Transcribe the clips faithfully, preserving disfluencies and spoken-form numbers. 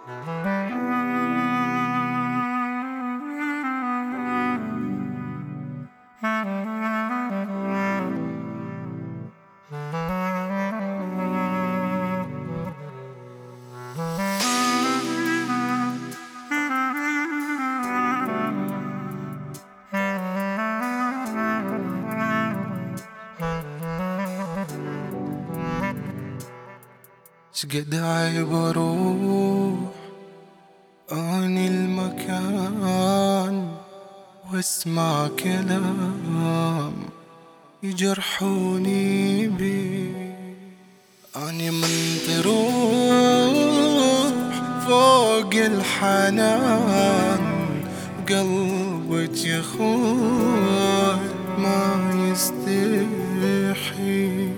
شقد عيب اروح اني المكان واسمع كلام يجرحوني بيه. اني من تروح فوق الحنان قلبك يا خوي ما يستحي.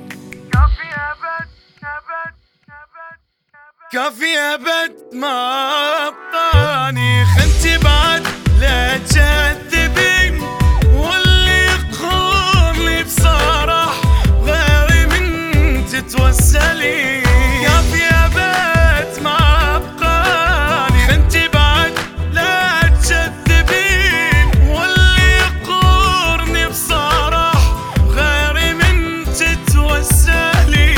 كافي أبد ما أبقاني خنتي بعد لا تكذبين، واللي يقهرني بصراح غيري من تتوسلي. كافي أبد ما أبقاني خنتي بعد لا تكذبين، واللي يقهرني بصراح غيري من تتوسلي.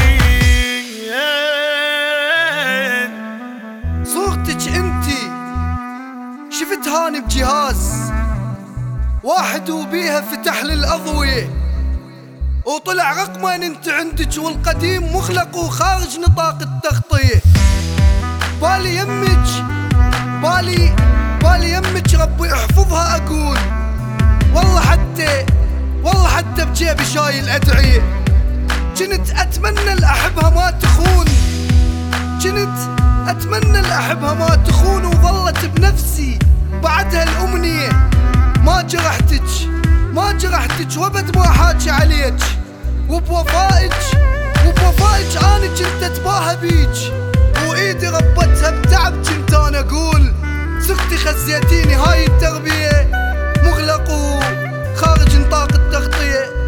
صورتك انتي شفتها بجهاز واحد وبيها فتح للأضوية وطلع رقمين انت عندك، والقديم مخلق وخارج نطاق التغطية. بالي يمك بالي بالي يمك ربي يحفظها. اقول والله حتى والله حتى بجيبي شايل أدعية. كنت اتمنى الأحبها ما تخون، كنت أتمنى الأحبها ما تخون، وظلت بنفسي بعدها الأمنية. ما جرحتك ما جرحتك وابد ما حاجي عليك، وبوفائك وبوفائك أنا كنت أتباهى بيك، وإيدي ربتها بتعب. كنت أنا أقول سختي خزيتيني، هاي التربية مغلق وخارج نطاق التغطية.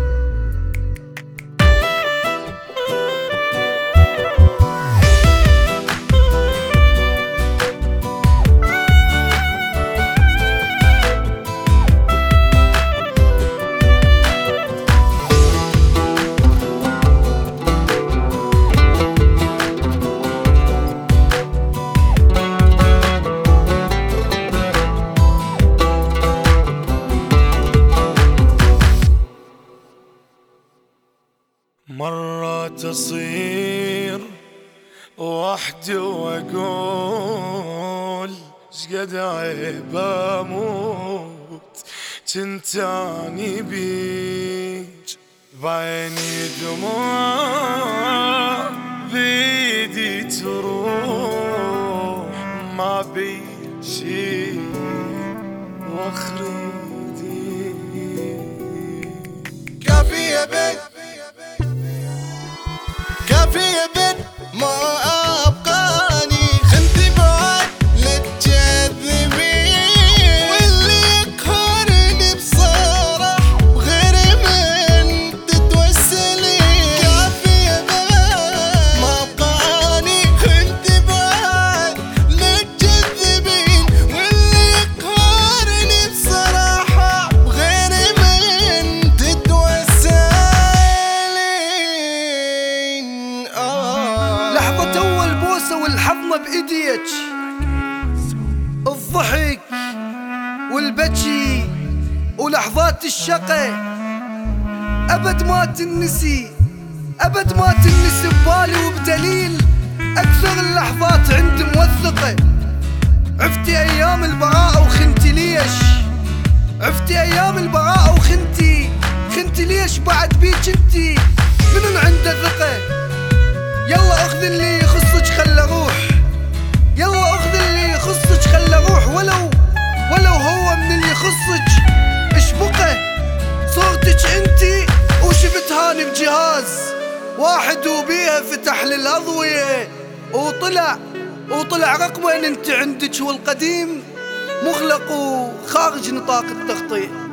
مرات أصير وحدي وأقول شقد عيب أموت تنتاني بيج، بعيني دموع بيدي تروح ما بي شي واخريدي. كافي يا بيت كافي يا بنت ما أبقاني خنتي بعد لا تكذبين، واللي يقهرني بصراح وغيري من تتوسلي. كافي يا بنت ما أبقاني خنتي بعد لا تكذبين، واللي يقهرني بصراحة وغيري من تتوسلي. لحظة أول بوسة والحضنة بإيديك، الضحك والبكي ولحظات الشقة أبد ما تنسي، أبد ما تنسي ببالي وبدليل أكثر اللحظات عندي موثقة. عفتي أيام البراءة وخنتي ليش، عفتي أيام البراءة وخنتي خنتي ليش بعد بيك انتي من عنده ثقة. يلا اخذ اللي يخصك خله روح، يلا اخذ اللي يخصك خله روح، ولو ولو هو من اللي يخصك اشبقه. صورتك انتي وشفت هاني بجهاز واحد وبيها فتح للأضوية وطلع وطلع رقمين انت عندك، والقديم مغلق وخارج نطاق التغطية.